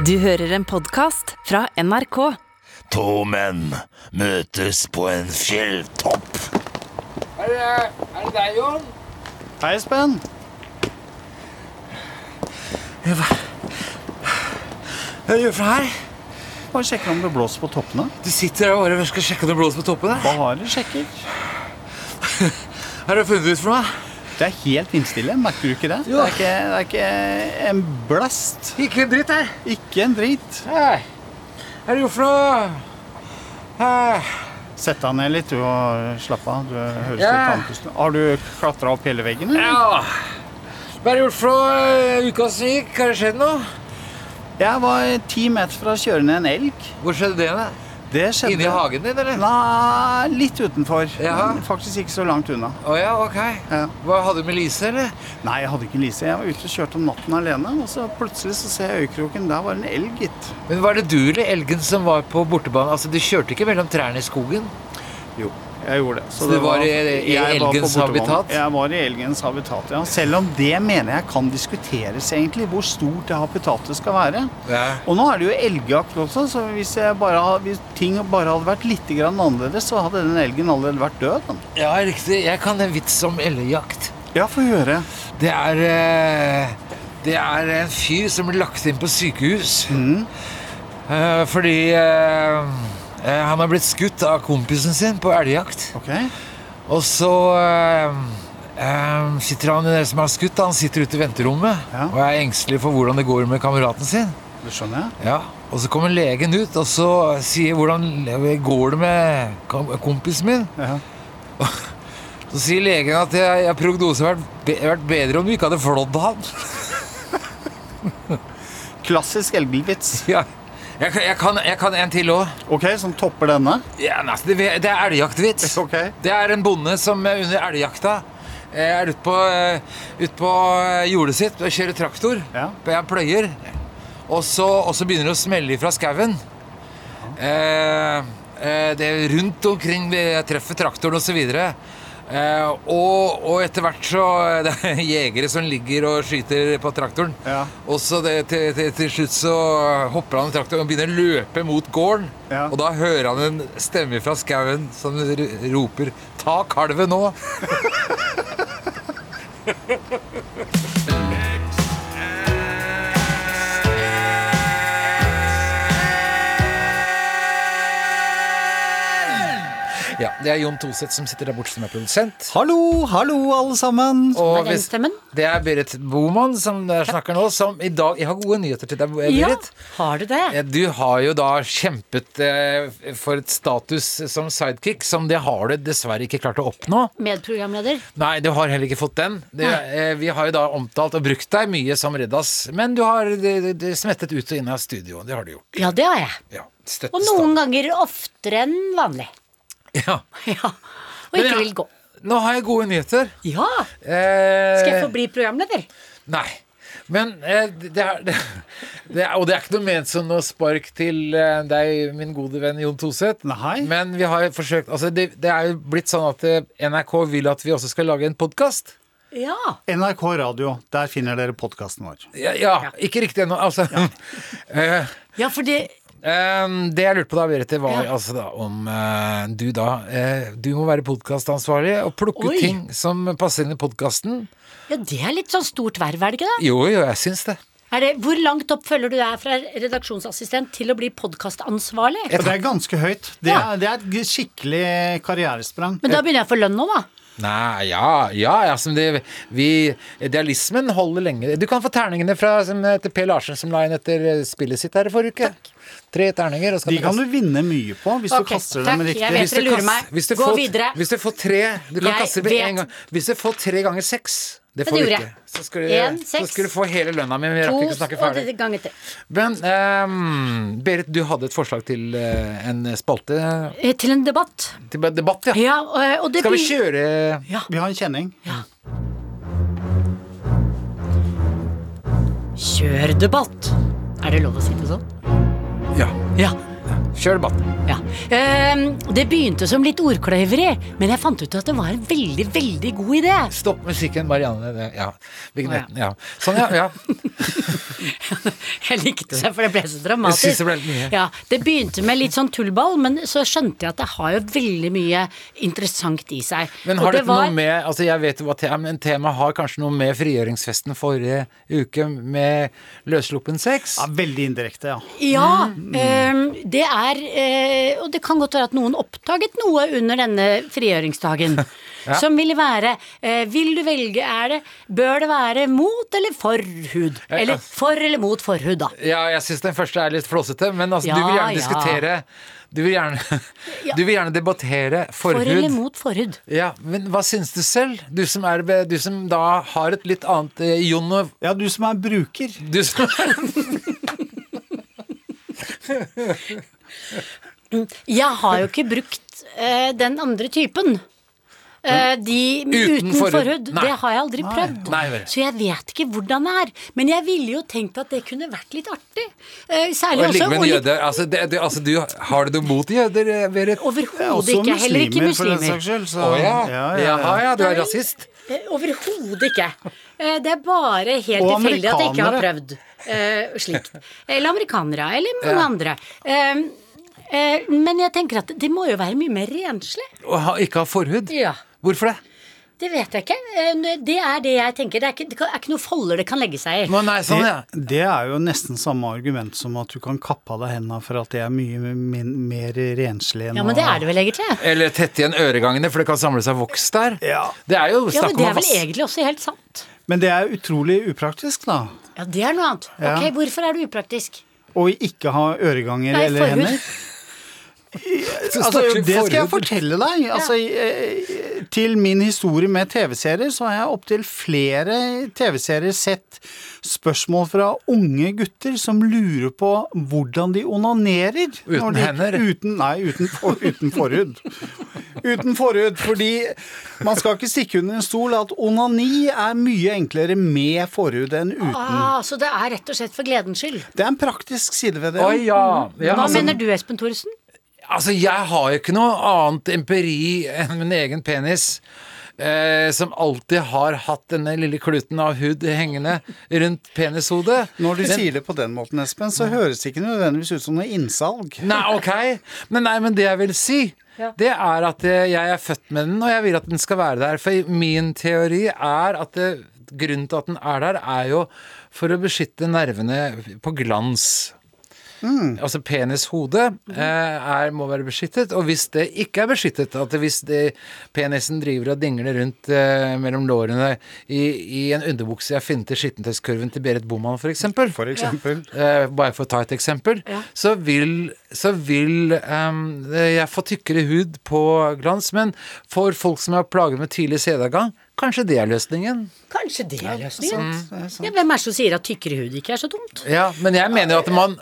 Du hører en podcast fra NRK. To menn møtes på en fjelltopp. Er det deg, Jon? Hei, Espen. Hva gjør du for her? Bare sjekker om det blåser på toppene. Du sitter der og skal sjekke om det blåser på toppen. Bare sjekker. Hva har du funnet ut for noe? Det er helt innstille, merker du ikke det? Jo. Det er ikke en blast. Ikke en dritt her. Ikke en drit. Hei. Hva har du gjort for noe? Hei. Sett deg ned litt, du, og slapp av. Du høres Ja. litt andpusten. Har du klatret opp hele veggen, eller? Ja. Hva har du gjort for noe uka som gikk? Har det skjedd noe? Jeg var 10 meter fra å kjøre ned en elg. Hvor skjedde det da? Det skjedde... Inne i hagen din, eller? Nei, litt utenfor. Ja. Men faktisk ikke så langt unna. Åja, ok. Ja. Hva hadde du med Lise, eller? Nei, jeg hadde ikke Lise. Jeg var ute og kjørte om natten alene, og så plutselig så ser jeg øykroken. Der var en elg, gitt. Men var det du eller elgen som var på bortebanen? Altså, du kjørte ikke mellom trærne i skogen? Jo, jeg gjorde det. Så det var i jeg var på elgens bortebanen. habitat? Jeg var i elgens habitat, ja. Selv om det mener jeg kan diskuteres egentlig, hvor stort det habitatet skal være. Ja. Og nå er det jo elgjakt også, så hvis ting bare hadde vært litt grann annerledes, så hadde den elgen allerede vært død. Da. Ja, riktig. Jeg kan en vits om elgjakt. Ja, få høre. Det er en fyr som ble lagt inn på sykehus. Fordi han har blitt skutt av kompisen sin på elgjakt. Ok. Og så sitter han i det som har skutt. Han sitter ute i venterommet Ja. og er engstelig for hvordan det går med kameraten sin. Det skjønner jeg. Ja. Og så kommer legen ut og så sier hvordan går det med kompisen min. Ja. Så sier legen at prognosen har vært bedre om du ikke hadde flådd han. Klassisk elgvits. Ja. Jeg kan en til også. Ok, som topper denne. Ja, altså, det er elgjaktvits. Ok. Det er en bonde som under elgjakta er ute på jordet sitt og kjører traktor. Ja. Jeg pløyer. Og så begynner det å smelle fra skauen. Det er rundt omkring vi treffer traktoren og så videre. Og etter hvert så det er jegere som ligger og skyter på traktoren. Ja. Og så til slutt så hopper han i traktoren og begynner å løpe mot gården. Ja. Og da hører han en stemme fra skauen som roper «Ta kalven nå!» Ja, det er Jon Toseth som sitter der borte som er produsent. Hallo, alle sammen. Og er den stemmen? det er Berit Boman som snakker nå, som i dag... Jeg har gode nyheter til deg, Berit. Har du det? Du har jo da kjempet for et status som sidekick, som det har du dessverre ikke klart å oppnå. Medprogramleder? Nei, du har heller ikke fått den. Vi har jo da omtalt og brukt deg mye som Reddas, men du har det smettet ut og inn av studio. Det har du gjort. Ja, det har jeg. Ja, støtt, Og noen ganger oftere enn vanlig. Ja. Ja. Og Men ikke ja. vil gå. Nå har jeg gode nyheter. Ja! Skal jeg få bli programleder? Nei. Men og det er ikke noe ment som noe spark til deg, min gode venn Jon Toseth. Nei. Men vi har forsøkt, altså det er jo blitt sånn at NRK vil at vi også skal lage en podcast. Ja. NRK Radio, der finner dere podcasten vår. Ja, ikke riktig ennå, altså. Ja, for det... Det jeg lurte på da, Berit, var altså da om du må være podcastansvarlig og plukke ut Oi. ting som passer inn i podcasten. Ja, det er litt sånn stort verv, er det ikke det? Jo, jeg syns det. Hvor langt opp følger du deg fra redaksjonsassistent til å bli podcastansvarlig? Og det er ganske høyt. Det er et skikkelig karrieresprang. Men da begynner jeg å få lønn nå, da. Nei, altså idealismen holder lenge. Du kan få terningene til Per Larsen som la inn etter spillet sitt her i forrige uke. 3 terninger. Og De kan du vinne mye på hvis du kaster dem riktig. Jeg vet dere lurer meg. Gå videre. Hvis du får 3, du kan Jeg kaste med vet. en gang. Hvis du får 3 ganger 6, det får det du gjorde ikke. jeg. Så skal 1, så 6, skal du få hele lønna mi, men jeg rakk ikke å snakke og ferdig. det ganger til. Men Berit, du hadde et forslag til en spalte. Til en debatt. Til debatt, ja. Ja, og det Skal vi blir... kjøre... Ja. Vi har en kjenning. Ja. Kjør debatt. Er det lov å si det sånn? Ja. Ja. Kjør debatten. Ja. Det begynte som litt ordkløyveri, men jeg fant ut at det var en veldig, veldig god idé. Stopp musikken, Marianne. Ja, vignetten, ja. Sånn, ja. Jeg likte det, for det ble så Jeg dramatisk. synes det ble litt mye. Ja, det begynte med litt sånn tullball, men så skjønte jeg at det har jo veldig mye interessant i seg. Men Og har det dette noe med, altså jeg vet jo hva men temaet har kanskje noe med frigjøringsfesten forrige uke med løssluppen sex? Ja, veldig indirekte, ja. Ja, det og det kan godt være at noen oppdaget noe under denne frigjøringsdagen. Ja. Som ville være, vil du velge, bør det være mot eller for hud? Eller for eller mot forhud, da. Ja, jeg synes den første er litt flåsete, men altså, Ja, du vil gjerne ja. diskutere, du vil gjerne debattere forhud. For eller mot forhud. Ja, men hva synes du selv? Du som da har et litt annet Jon og Ja, du som er bruker. du som Jeg har jo ikke brukt den andre typen. De uten forhud. forhud, Nei. det har jeg aldri prøvd. Nei, vel. Så jeg vet ikke hvordan det er. Men jeg ville jo tenkt at det kunne vært litt artig. Og Særlig også ligge med en og litt- jøde. Altså, har du noe mot jøder, Berit? Overhodet ikke. Heller ikke for den muslimer. saks skyld. Så, Jaha, ja, du er rasist. Overhodet ikke. Det er bare helt Og tilfeldig at jeg ikke har amerikanere. prøvd slikt. Eller amerikanere, eller mange andre. Men jeg tenker at det må jo være mye mer renslig. Og ikke ha forhud? Ja. Hvorfor det? Det vet jeg ikke. Det er det jeg tenker. Det er ikke noe folder det kan legge seg i. Nei, sånn, ja. Det er jo nesten samme argument som at du kan kappe av deg hendene for at det er mye mer renslig enn Ja, men det er det vel egentlig. Eller tette igjen øregangene, for det kan samle seg voks der. Ja. Det er jo Ja, snakk men om det å er vel vaske. egentlig også helt sant. Men det er utrolig upraktisk, da. Ja, det er noe annet. Ja. Ok, hvorfor er det upraktisk? Å ikke ha øreganger Nei, eller forhud. hender. Så Altså, snakker vi det skal jeg forhud. fortelle deg. Altså, til min historie med TV-serier, så har jeg opptil flere TV-serier sett spørsmål fra unge gutter som lurer på hvordan de onanerer. Uten når de- hender? Uten forhud. Uten forhud, fordi man skal ikke stikke under en stol at onani er mye enklere med forhud enn uten. Så det er rett og slett for gledens skyld. Det er en praktisk side ved det. Oi, ja. Ja, Hva altså, mener du, Espen Thoresen? altså, jeg har jo ikke noe annet empiri enn min egen penis. Som alltid har hatt denne lille kluten av hud hengende rundt penishodet. Når du sier det på den måten, Espen, så høres det ikke nødvendigvis ut som noe innsalg. Nei, ok. Men det jeg vil si, det er at jeg er født med den, og jeg vil at den skal være der. For min teori er at grunnen til at den er der, er jo for å beskytte nervene på glans. Altså penishodet må være beskyttet, og hvis det ikke er beskyttet, at hvis penisen driver og dingler rundt mellom lårene i en underbukse jeg finner til skittentøyskurven til Berit Boman for eksempel, bare for å ta et eksempel, så vil jeg få tykkere hud på glans, men for folk som er plaget med tidlig sædavgang, kanskje det er løsningen. Kanskje det er løsningen. Ja, hvem er det som sier at tykkere hud ikke er så dumt? Ja, men jeg mener jo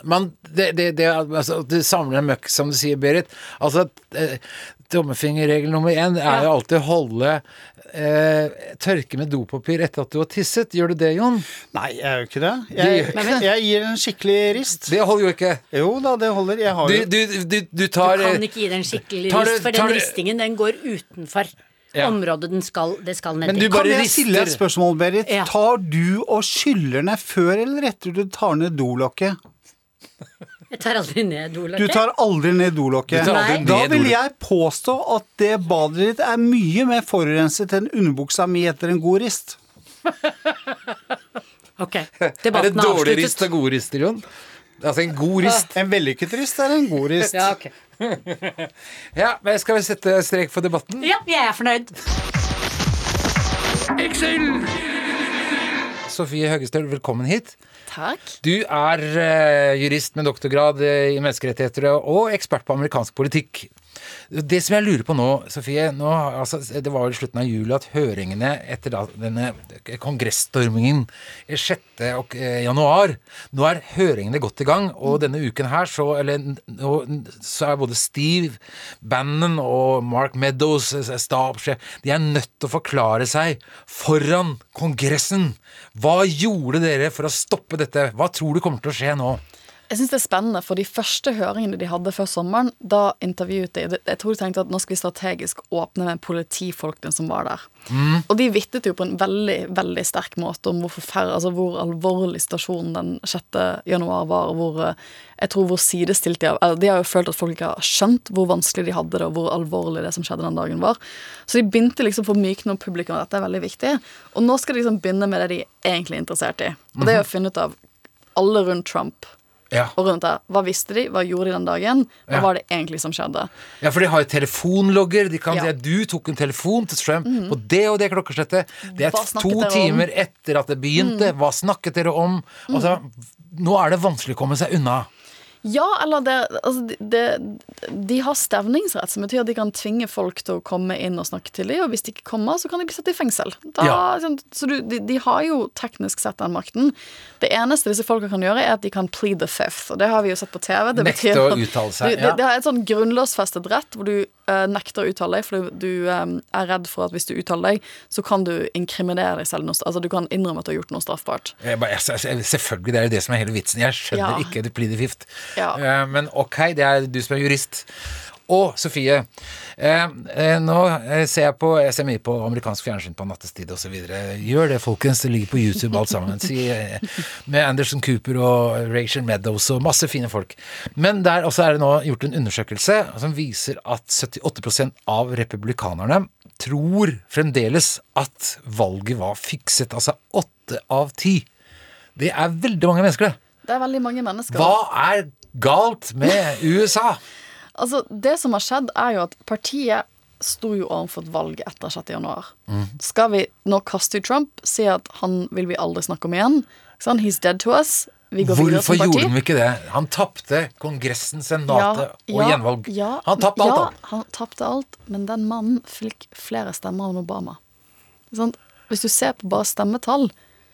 at det samler en møkk, som du sier, Berit. Altså, tommefingerregel nummer 1 er jo alltid å holde tørke med dopapir etter at du har tisset. Gjør du det, Jon? Nei, jeg gjør ikke det. Jeg gir en skikkelig rist. Det holder jo ikke. Jo da, det holder. Jeg har jo Du tar Du kan ikke gi den skikkelig tar du- rist, for tar den du- ristingen, den går utenfor området det skal ned Men i. du bare Kan jeg stille et rister. spørsmål, Berit? Ja. Tar du og skyller ned før eller etter du tar ned dolokket? Jeg tar aldri ned Du dolokket. tar aldri ned dolokket. Du tar aldri Nei. Da ned vil dolokket. jeg påstå at det badet ditt er mye mer forurenset enn underbuksa mi etter en god rist. Ok, Er det debatten er dårlig rist avsluttet. og god rist, Jon? Altså en god rist. En vellykket rist er en god rist. Ja, ok. Ja, men skal vi sette strek for debatten? Ja, jeg er fornøyd. Sofie Høgestøl, velkommen hit. Takk. Du er jurist med doktorgrad i menneskerettigheter og ekspert på amerikansk politikk. Det som jeg lurer på nå, Sofie, det var jo i slutten av juli at høringene etter denne kongressstormingen 6. januar, nå er høringene godt i gang, og denne uken her så er både Steve Bannon og Mark Meadows, stabssjef, de er nødt til å forklare seg foran kongressen. Hva gjorde dere for å stoppe dette? Hva tror du kommer til å skje nå? Jeg synes det spennende, for de første høringene de hadde før sommeren, da intervjuet jeg tror de tenkte at nå skal vi strategisk åpne med politifolkene som var der. Og de vittet jo på en veldig, veldig sterk måte om hvor alvorlig situasjonen den 6. januar var, og jeg tror hvor sidestilt de har jo følt at folk ikke har skjønt hvor vanskelig de hadde det, og hvor alvorlig det som skjedde den dagen var. Så de begynte liksom for mykne om publikum at dette veldig viktig, og nå skal de liksom begynne med det de egentlig er interessert i. Og det er å finne ut av alle rundt Trump, og rundt det. Hva visste de? Hva gjorde de den dagen? Hva var det egentlig som skjedde? Ja, for de har jo telefonlogger. De kan si at du tok en telefon til Trump på det og det klokkeslettet. Det er 2 timer etter at det begynte. Hva snakket dere om? Altså, nå er det vanskelig å komme seg unna. Ja, eller de har stevningsrett, som betyr at de kan tvinge folk til å komme inn og snakke til dem, og hvis de ikke kommer, så kan de bli satt i fengsel. Så de har jo teknisk sett den makten. Det eneste disse folka kan gjøre, er at de kan plead the fifth, og det har vi jo sett på TV. Det nekte å uttale seg, det har et sånn grunnlovsfestet rett, hvor du nekter å uttale deg, for du er redd for at hvis du uttaler deg, så kan du inkriminere deg selv, altså du kan innrømme at du har gjort noe straffbart. Selvfølgelig, det er det som er hele vitsen. Jeg skjønner ikke det plead the fifth. Men ok, det er du som er jurist. Og Sofie, nå ser jeg mye på amerikansk fjernsyn på nattestid og så videre. Gjør det, folkens, det ligger på YouTube alt sammen. Med Anderson Cooper og Rachel Meadows og masse fine folk. Men der også er det nå gjort en undersøkelse som viser at 78% av republikanerne tror fremdeles at valget var fikset. Altså 8 av 10. Det er veldig mange mennesker, det. Det er veldig mange mennesker. Hva er galt med USA? Altså, det som har skjedd er jo at partiet sto jo overfor et valg etter 6. januar. Skal vi nå kaste ut Trump, si at han vil vi aldri snakke om igjen? Sånn, he's dead to us. Vi går videre som parti. Hvorfor gjorde de ikke det? Han tappte Kongressen, Senatet og gjenvalg. Han tappte alt. Ja, han tappte alt, men den mannen fikk flere stemmer enn Obama. Sånn, hvis du ser på bare stemmetall,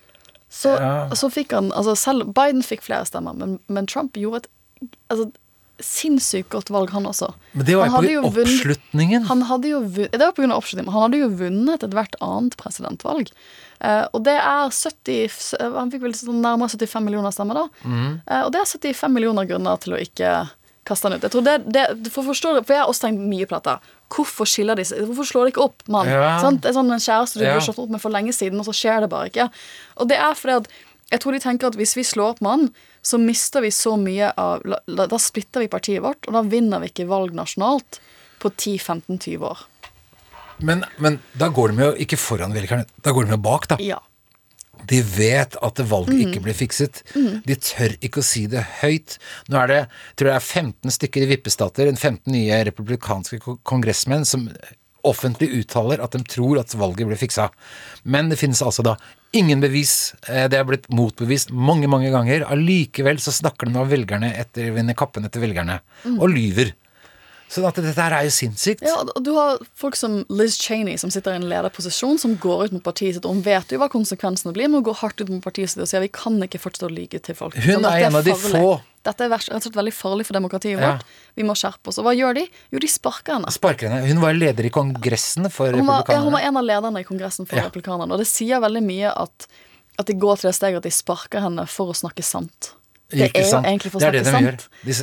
så fikk han, altså selv Biden fikk flere stemmer, men Trump gjorde et sinnssykt godt valg han også. Men det var jo på oppslutningen. Det var på grunn av oppslutningen. Han hadde jo vunnet et hvert annet presidentvalg. Og det er han fikk vel sånn nærmere 75 millioner stemmer da. Og det er 75 millioner grunner til å ikke kaste han ut. Jeg tror for å forstå det, for jeg har også tenkt mye på dette. Hvorfor skiller de seg? Hvorfor slår de ikke opp, mann? Det er sånn en kjæreste du burde slått opp med for lenge siden, og så skjer det bare ikke. Og det er fordi at jeg tror de tenker at hvis vi slår opp mann, så mister vi så mye da splitter vi partiet vårt, og da vinner vi ikke valg nasjonalt på 10, 15, 20 år. Men da går de jo ikke foran velgerne, da går de jo bak da. Ja. De vet at valget ikke blir fikset. De tør ikke å si det høyt. Nå er det, tror jeg 15 stykker i vippestater, 15 nye republikanske kongressmenn som offentlig uttaler at de tror at valget blir fiksa. Men det finnes altså da ingen bevis. Det har blitt motbevist mange, mange ganger. Allikevel så snakker de av velgerne vinner kappen etter velgerne. Og lyver. Så at dette her er jo sinnssykt. Ja, og du har folk som Liz Cheney, som sitter i en lederposisjon, som går ut mot partiet sitt, og hun vet jo hva konsekvensene blir, men hun går hardt ut mot partiet sitt og sier vi kan ikke fortsette å lyge til folk. Hun er en av de få. Dette er rett og slett veldig farlig for demokratiet vårt. Vi må skjerpe oss. Og hva gjør de? Jo, de sparker henne. Hun var leder i kongressen for republikanerne. Hun var en av lederne i kongressen for republikanerne, og det sier veldig mye at de går til det steget at de sparker henne for å snakke sant. Det er jo egentlig for å snakke sant.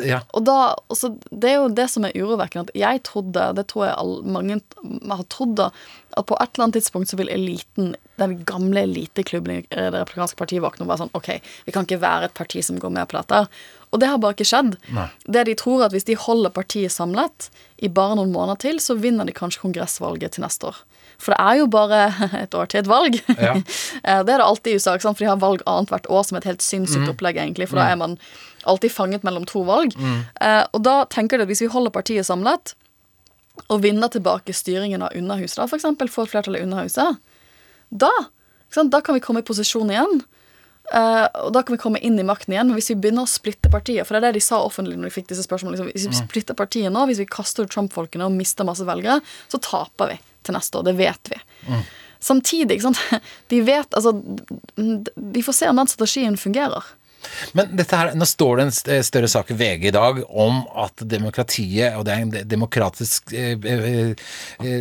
Og det er jo det som er urovekkende, at jeg trodde, det tror jeg mange har trodd da, at på et eller annet tidspunkt så vil eliten, den gamle eliteklubben i det republikanske partiet våkne og være sånn, ok, vi kan ikke være et parti som går med på dette. Og det har bare ikke skjedd. Nei. Det de tror at hvis de holder partiet samlet i bare noen måneder til, så vinner de kanskje kongressvalget til neste år. For det er jo bare et år til et valg. Ja. Det er det alltid i USA, for de har valg annet hvert år som et helt sinnssykt opplegg egentlig, for da er man alltid fanget mellom 2 valg. Og da tenker de at hvis vi holder partiet samlet, og vinner tilbake styringen av Underhuset, da, for eksempel får et flertall i Underhuset, da kan vi komme i posisjon igjen, og da kan vi komme inn i makten igjen. Men hvis vi begynner å splitte partiet, for det er det de sa offentlig når de fikk disse spørsmålene, hvis vi splitter partiet nå, hvis vi kaster ut Trump-folkene og mister masse velgere, så taper vi til neste år, det vet vi. Samtidig, ikke sant? De vet, altså, vi får se om den strategien fungerer. Men dette her, nå står det en større sak i VG i dag om at demokratiet, og det er en demokratisk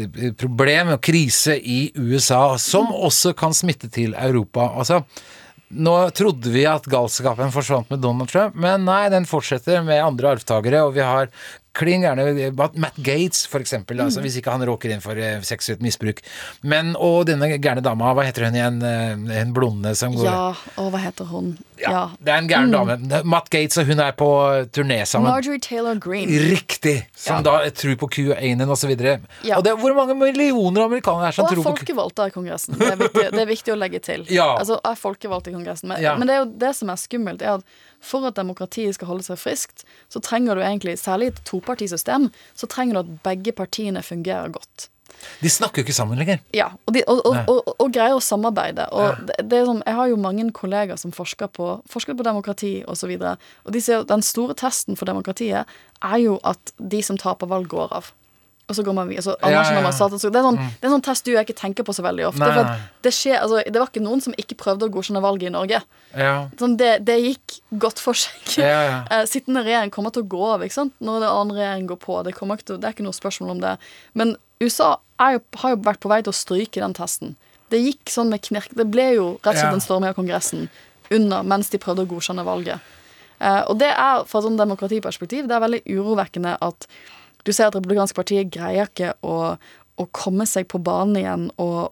problem og krise i USA, som også kan smitte til Europa. Altså, nå trodde vi at galskapen forsvant med Donald Trump, men nei, den fortsetter med andre arvtagere, og vi har klin gjerne Matt Gaetz for eksempel, altså, hvis ikke han råker inn for seksuelt misbruk. Men, og denne gærne dama, hva heter hun igjen? En blonde som går... Ja, og hva heter hun? Ja, det en gærne dame. Matt Gaetz og hun på turné sammen. Marjorie Taylor Greene. Riktig, som da tror på QAnon og så videre. Ja. Og det hvor mange millioner amerikanere som tror på... Og folkevalgt i Kongressen. Det er viktig å legge til. Ja. Altså, folkevalgt i Kongressen. Men det er jo det som skummelt, at for at demokratiet skal holde seg friskt, så trenger du egentlig, særlig et topartisystem, så trenger du at begge partiene fungerer godt. De snakker jo ikke sammen lenger. Ja, og greier å samarbeide. Og det sånn, jeg har jo mange kolleger som forsker på demokrati og så videre, og de sier at den store testen for demokratiet jo at de som taper valg går av. Og så går man videre. Det er en sånn test du ikke tenker på så veldig ofte. For det var ikke noen som ikke prøvde å godkjenne valget i Norge. Sånn, det gikk godt for seg. Sittende regjering kommer til å gå av, ikke sant? Når det andre regjering går på. Det er ikke noe spørsmål om det. Men USA har jo vært på vei til å stryke den testen. Det gikk sånn med knirk. Det ble jo rett og slett en storming av Kongressen mens de prøvde å godkjenne valget. Og det fra et sånn demokratiperspektiv, det veldig urovekkende at du ser at Republikanske partiet greier ikke å komme seg på banen igjen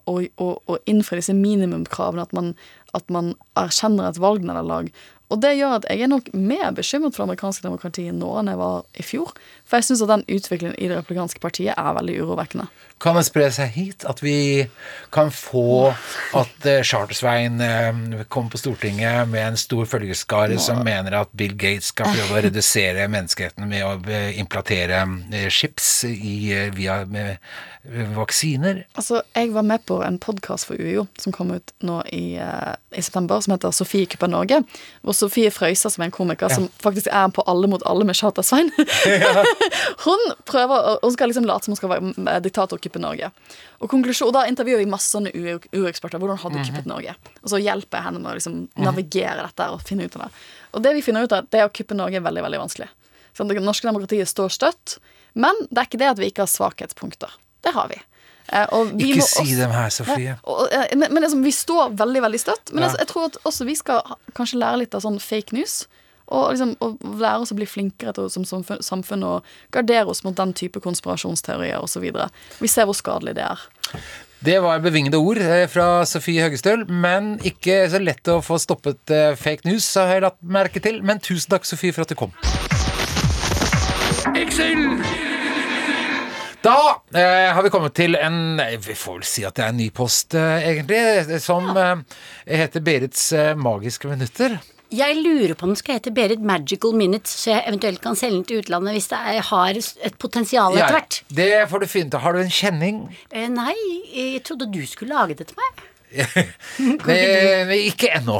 og innfri disse minimumkravene, at man erkjenner et valgnederlag. Og det gjør at jeg nok mer bekymret for det amerikanske demokratiet nå enn jeg var i fjor. For jeg synes at den utviklingen i det republikanske partiet veldig urovekkende. Kan det spre seg hit? At vi kan få at Charter-Svein kommer på Stortinget med en stor følgeskare som mener at Bill Gates skal prøve å redusere menneskehetene med å implantere chips via vaksiner? Altså, jeg var med på en podcast for UiO som kom ut nå i september, som heter Sofie Kupper Norge, hvor Sofie Frøysa, som en komiker, som faktisk på Alle mot alle med Charter-Svein, hun skal liksom late som hun skal være diktator kuppe Norge. Og da intervjuer vi masse sånne UiO-eksperter, hvordan hadde kuppet Norge. Og så hjelper jeg henne med å liksom navigere dette og finne ut av det. Og det vi finner ut av, det å kuppe Norge veldig, veldig vanskelig. Så det norske demokratiet står støtt, men det ikke det at vi ikke har svakhetspunkter. Det har vi. Ikke si dem her, Sofie. Men liksom, vi står veldig, veldig støtt. Men jeg tror at også vi skal kanskje lære litt av sånn fake news, og lære oss å bli flinkere til som samfunn og gardere oss mot den type konspirasjonsteorier og så videre. Vi ser hvor skadelig det Det var bevingede ord fra Sofie Høgestøl, men ikke så lett å få stoppet fake news, har jeg latt merke til. Men tusen takk, Sofie, for at du kom. Da har vi kommet til vi får vel si at det en ny post, egentlig, som heter Berits magiske minutter. Jeg lurer på om den skal hete Berit Magical Minutes, så jeg eventuelt kan selge den til utlandet hvis det har et potensial etter hvert. Det får du finne ut. Har du en kjenning? Nei, jeg trodde du skulle lage det til meg. Ikke ennå.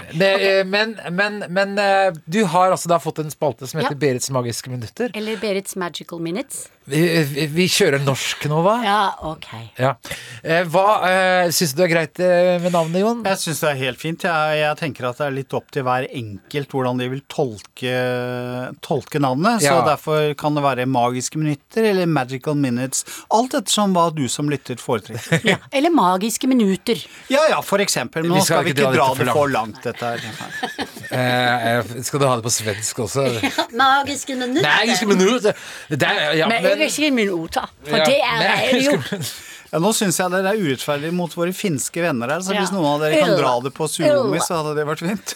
Men du har altså da fått en spalte som heter Berits magiske minutter. Eller Berits Magical Minutes. Vi kjører norsk nå, hva? Ja, ok. Hva synes du greit med navnet, Jon? Jeg synes det helt fint. Jeg tenker at det litt opp til hver enkelt hvordan de vil tolke navnet. Så derfor kan det være magiske minutter eller magical minutes. Alt ettersom hva du som lytter foretrekker. Eller magiske minutter. Ja, for eksempel. Men nå skal vi ikke dra det for langt, dette her. Skal du ha det på svensk også? Magiske minutter. Magiske minutter. Men jeg vil ikke minutter, for det det jo. Nå synes jeg dere urettferdig mot våre finske venner her, så hvis noen av dere kan dra det på Suomi, så hadde det vært fint.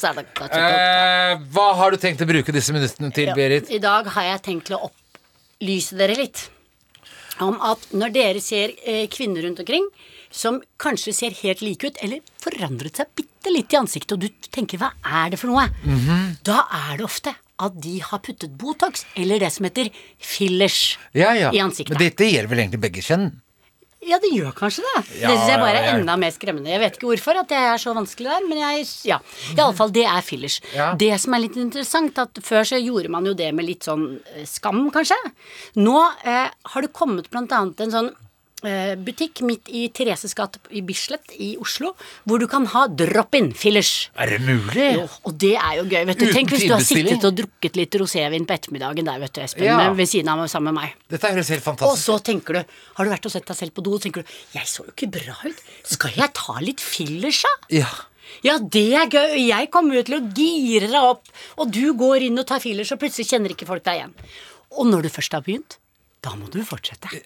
Hva har du tenkt å bruke disse minuttene til, Berit? I dag har jeg tenkt å opplyse dere litt om at når dere ser kvinner rundt omkring som kanskje ser helt like ut, eller forandret seg bitte litt i ansiktet, og du tenker, hva det for noe? Da det ofte at de har puttet Botox, eller det som heter fillers i ansiktet. Men dette gjelder vel egentlig begge kjønn? Ja, det gjør kanskje det. Det synes jeg bare enda mer skremmende. Jeg vet ikke hvorfor at det så vanskelig der, men i alle fall, det fillers. Det som litt interessant, at før så gjorde man jo det med litt sånn skam, kanskje. Nå har det kommet blant annet en sånn butikk midt i Thereses gate i Bislett i Oslo, hvor du kan ha drop-in fillers. Det mulig? Jo, og det jo gøy, vet du. Tenk hvis du har sittet og drukket litt rosévin på ettermiddagen der, vet du, Espen, ved siden av meg, sammen med meg. Dette høres helt fantastisk. Og så tenker du, har du vært og sett deg selv på do, og tenker du, jeg så jo ikke bra ut. Skal jeg ta litt fillers, da? Ja. Ja, det gøy. Jeg kommer jo til å gire deg opp, og du går inn og tar fillers, og plutselig kjenner ikke folk deg igjen. Og når du først har begynt, da må du fortsette. Det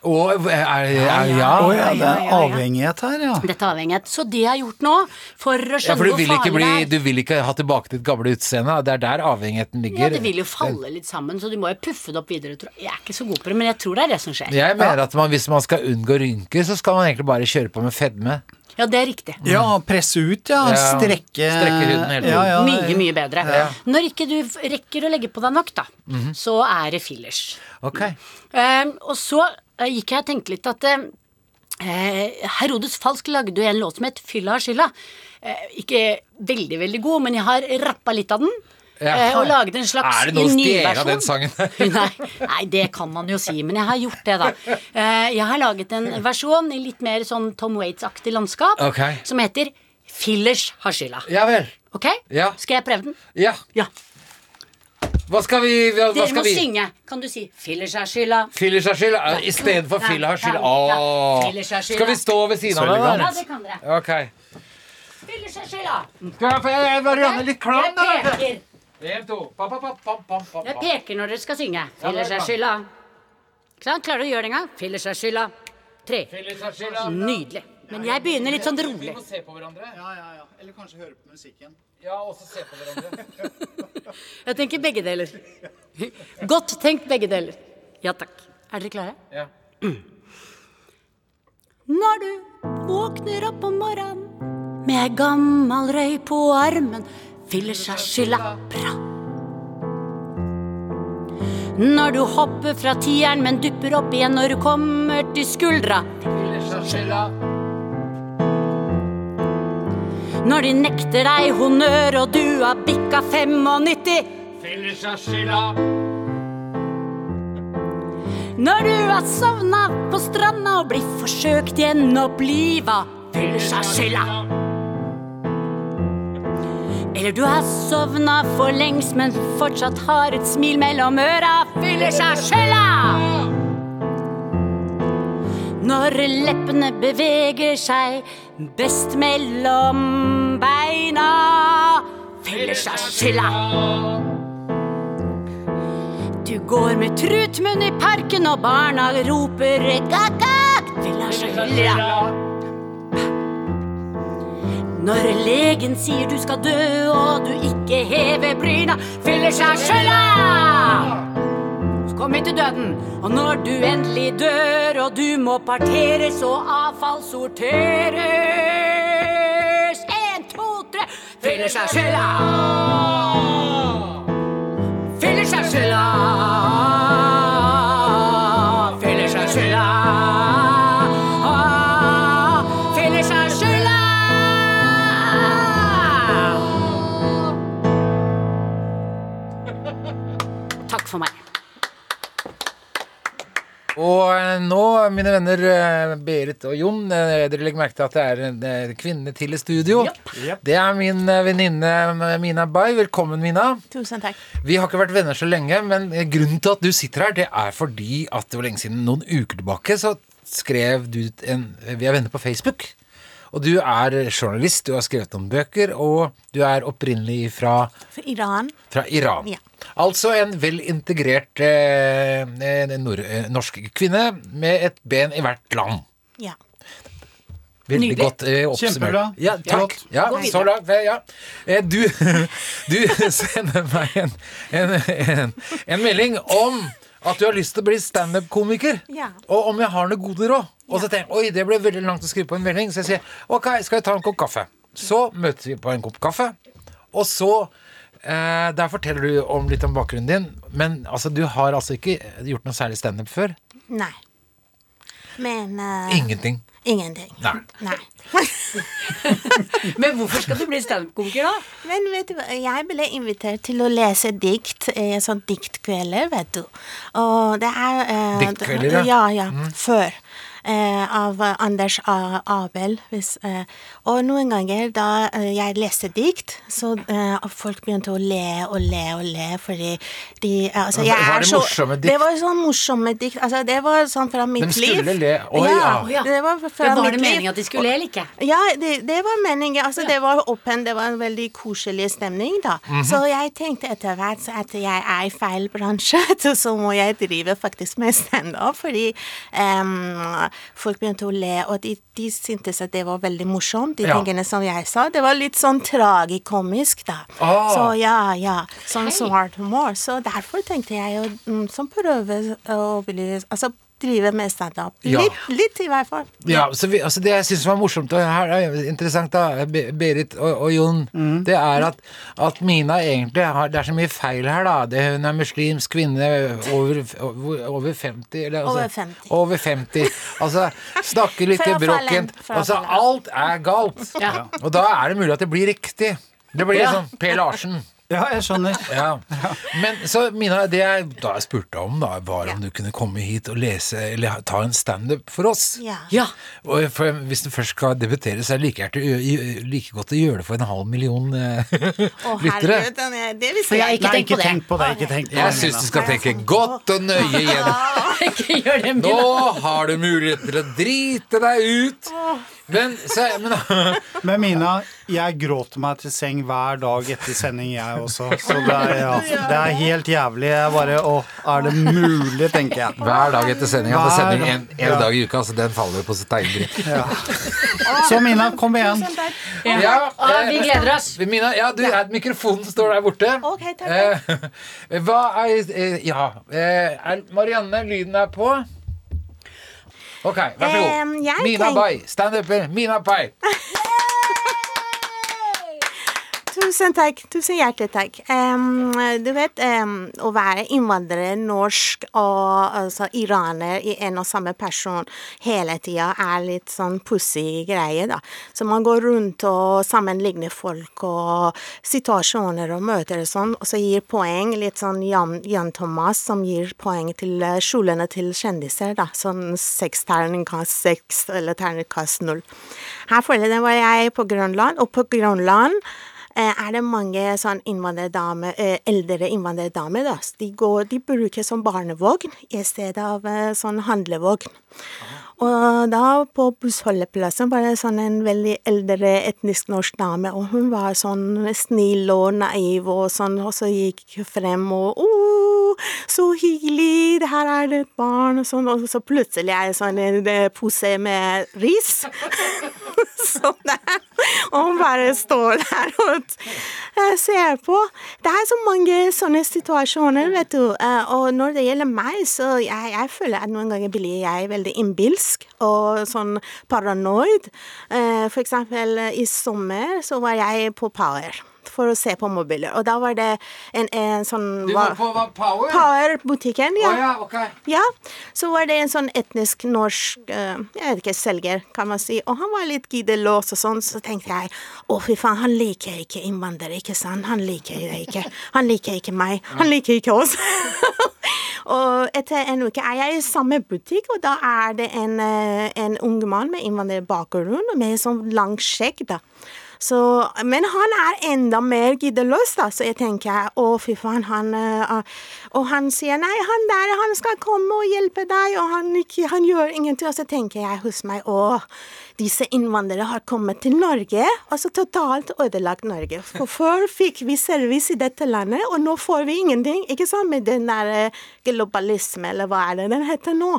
er avhengighet her, ja. Dette er avhengighet. Så det jeg har gjort nå, for å skjønne for hvor farlig det er. Du vil ikke ha tilbake ditt gamle utseende. Det er der avhengigheten ligger. Ja, det vil jo falle litt sammen, så du må jo puffe det opp videre. Jeg er ikke så god på det, men jeg tror det er det som skjer. Jeg mener at hvis man skal unngå rynker, så skal man egentlig bare kjøre på med fedme. Ja, det er riktig. Ja, presse ut, strekke huden hele tiden. Mye bedre. Ja. Når ikke du rekker å legge på deg nok, da, så er det fillers. Ok. Og så gikk jeg og tenkte litt at Herodes Falsk lagde jo en låt som het Fylla har skylda. Ikke veldig, veldig god, men jeg har rappa litt av den. Og laget en slags er det noe stjel av den sangen? Nei, det kan man jo si, men jeg har gjort det da. Jeg har laget en versjon i litt mer sånn Tom Waits-aktig landskap, som heter Fillers har skylda. Ja vel. Ok? Ja. Skal jeg prøve den? Ja. Hva skal vi? Dere må synge. Kan du si Fillers har skylda? Fillers har skylda? I stedet for Filla har skylda. Skal vi stå ved siden av deg? Ja, det kan dere. Ok. Fillers har skylda. Jeg var gjerne litt klam da. Jeg peker. 1, 2. Jeg peker når dere skal synge. Fillers er skylda. Klarer du å gjøre det en gang? Fillers er skylda. 3. Nydelig. Men jeg begynner litt sånn rolig. Vi må se på hverandre. Ja. Eller kanskje høre på musikken. Ja, og så se på hverandre. Jeg tenker begge deler. Godt tenkt begge deler. Ja, takk. Er dere klare? Ja. Når du våkner opp om morgenen med gammel røy på armen, Fillers er skylda bra. Når du hopper fra tieren, men dupper opp igjen når du kommer til skuldra, Fillers er skylda. Når de nekter deg honnør og du har bikka 95, Fillers er skylda. når du har sovna på stranda og blir forsøkt gjenoppliva, Fillers er skylda. Eller du har sovna for lengst, men fortsatt har et smil mellom øra, Fillers er skylda. Når leppene beveger seg best mellom beina, Fillers er skylda. Du går med trutmunn i parken og barna roper gak-gak, Fillers er skylda. Når legen sier du skal dø og du ikke hever bryna, Fillers er skylda. Så kom hit til døden, og når du endelig dør og du må parteres og avfall sorteres, 1, 2, 3, Fillers er skylda. Fillers er skylda. Fillers er skylda. Fillers er skylda. Takk for meg. Og nå, mine venner Berit og Jon, dere legger merke til at det er en kvinne til i studio. Yep. Det er min venninne Mina Bay. Velkommen, Mina. Tusen takk. Vi har ikke vært venner så lenge, men grunnen til at du sitter her, det er fordi at det var lenge siden, noen uker tilbake, så skrev du vi er venner på Facebook. Og du er journalist, du har skrevet om bøker, og du er opprinnelig fra Iran. Fra Iran. Ja. Altså en vel integrert norsk kvinne med et ben i hvert land. Ja. Veldig Nydelig. godt oppsummert. Kjempebra. Ja, takk. Ja, Gå videre. så langt. Ja. Du sender meg en melding om at du har lyst til å bli stand-up-komiker, Ja. og om jeg har noe gode råd. Og så tenker jeg, oi, det ble veldig langt å skrive på en melding, så jeg sier, ok, skal jeg ta en kopp kaffe? Så møtes vi på en kopp kaffe, og så, der forteller du litt om bakgrunnen din, men altså, du har altså ikke gjort noe særlig stand-up før? Nei. Men Ingenting? Ingenting. Nei. Men hvorfor skal du bli stand-up-komiker da? Men vet du hva, jeg ble invitert til å lese dikt, sånn diktkvelder, vet du. Og det er Diktkvelder, ja. Ja, før. av Anders Abel. Og noen ganger da jeg leste dikt, så folk begynte å le, fordi altså, var det morsomme dikt? Det var sånn morsomme dikt, altså det var sånn fra mitt liv. De skulle le, det var fra var mitt det liv. meningen at de skulle le eller ikke? Ja, det var meningen, altså det var åpen, det var en veldig koselig stemning da. Så jeg tenkte etter hvert at jeg I feil bransje, så må jeg drive faktisk med stand-up, fordi folk begynte å le, og de syntes at det var veldig morsomt, de tingene som jeg sa. Det var litt sånn tragikomisk da. Så sånn smart humor. Så derfor tenkte jeg å prøve å bli, altså drive med stand-up. Litt i hvert fall. Ja, så det jeg synes var morsomt, og her er interessant da, Berit og Jon, det er at Mina egentlig det så mye feil her da. Hun muslimsk kvinne over 50, eller altså, over 50. Altså, snakker litt brokkent. Altså, alt galt. Og da det mulig at det blir riktig. Det blir sånn Per Larsen. Ja, jeg skjønner. Men så Mina, det jeg da spurte om da, var om du kunne komme hit og lese, eller ta en stand-up for oss. Og hvis du først skal debutere, så like godt å gjøre det for 500 000 lyttere. Det vil si. Nei, ikke tenk på det. Jeg synes du skal tenke godt og nøye igjen. Nå har du mulighet til å drite deg ut. Men Mina, jeg gråter meg til seng hver dag etter sending jeg også, så det helt jævlig. Jeg bare, det mulig, tenker jeg. Hver dag etter sending, sending en dag i uka, så den faller på sitt egen grunn. Så Mina, kom igjen. Vi gleder oss. Mina, mikrofonen står der borte. Ok, takk. Hva Marianne, lyden på? Ok, vær så god. Mina Bai, stand-up, Mina Bai. Tusen hjertelig takk. Du vet, å være innvandrer, norsk og altså, iraner i en og samme person hele tiden litt sånn pussig greie da. Så man går rundt og sammenligner folk og situasjoner og møter og sånn, og så gir poeng litt sånn Jan Thomas som gir poeng til skjolene til kjendiser da, sånn 6 terningkast 6 eller terningkast 0. Her forrige var jeg på Grønland, og på Grønland det mange sånn eldre innvandrerdamer da. De bruker som barnevogn i stedet av sånn handlevogn. Og da på bussholdeplassen var det sånn en veldig eldre etnisk norsk dame, og hun var sånn snill og naiv og sånn, og så gikk frem og så hyggelig, det her det et barn og sånn, og så plutselig sånn en pose med ris. Sånn der. Og hun bare står der og ser på. Det så mange sånne situasjoner, vet du. Og når det gjelder meg, så jeg føler at noen ganger blir jeg veldig innbilsk og sånn paranoid. For eksempel i sommer så var jeg på Power for å se på mobiler. Og da var det en sånn... Du var på Power? Power-butikken, ok. Ja, så var det en sånn etnisk norsk, jeg vet ikke, selger, kan man si. Og han var litt gidelås og sånn, så tenkte jeg, fy faen, han liker ikke innvandrere, ikke sant? Han liker det ikke. Han liker ikke meg. Han liker ikke oss. Og etter en uke jeg i samme butikk, og da det en ung mann med innvandrerbakgrunn, med sånn lang skjegg da. Så, men han enda mer gideløs da, så jeg tenker, fy faen, og han sier, nei, han skal komme og hjelpe deg, og han gjør ingenting, og så tenker jeg hos meg, disse innvandrere har kommet til Norge, og så totalt ødelagt Norge. For før fikk vi service i dette landet, og nå får vi ingenting, ikke sant, med den der globalisme, eller hva det den heter nå.